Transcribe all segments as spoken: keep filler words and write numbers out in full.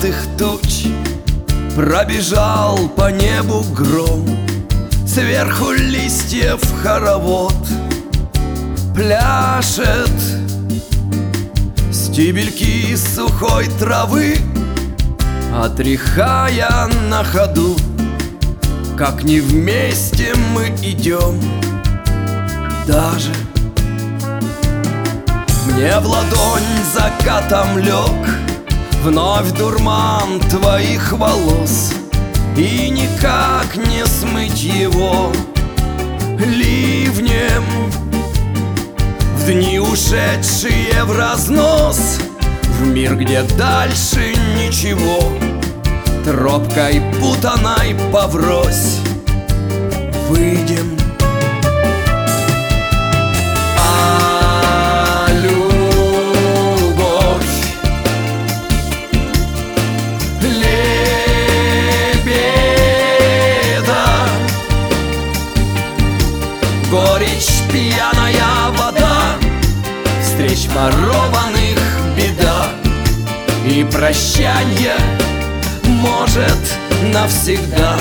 синеватых туч пробежал по небу гром. Сверху листьев хоровод пляшет, стебельки сухой травы отряхая на ходу. Как не вместе мы идем, даже мне в ладонь закатом лег вновь дурман твоих волос, и никак не смыть его ливнем. В дни, ушедшие в разнос, в мир, где дальше ничего, тропкой путаной поврось выйдем. А любовь лебеда, горечь пьяная вода, встреч ворованных беда и прощанье может навсегда.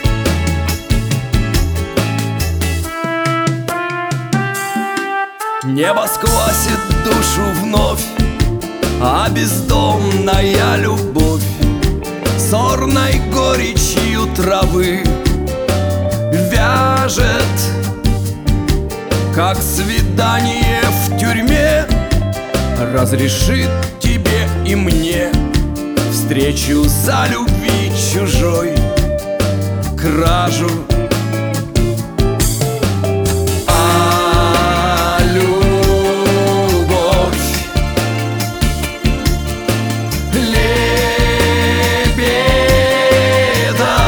Небо сквозит душу вновь, а бездомная любовь сорной горечью травы вяжет, как свидание в тюрьме разрешит тебе и мне встречу за любви чужой кражу. А любовь лебеда,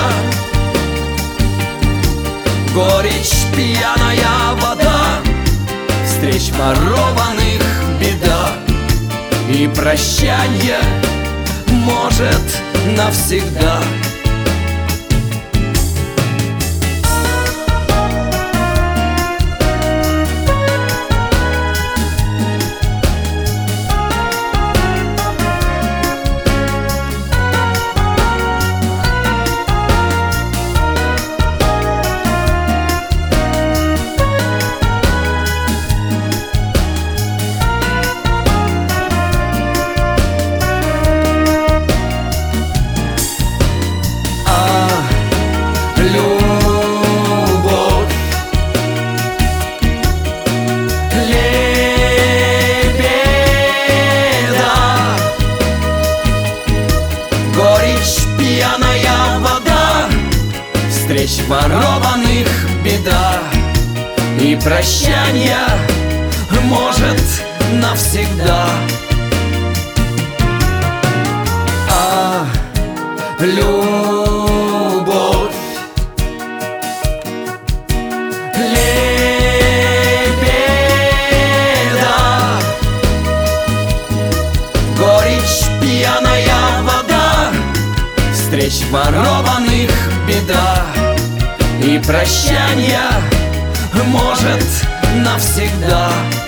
горечь пьяная вода, встреч ворованных беда и прощанье может навсегда. Любовь лебеда, горечь пьяная вода, встреч ворованных беда и прощанье может навсегда. А любовь лебеда, горечь пьяная вода, встреч ворованных беда и прощанье может навсегда.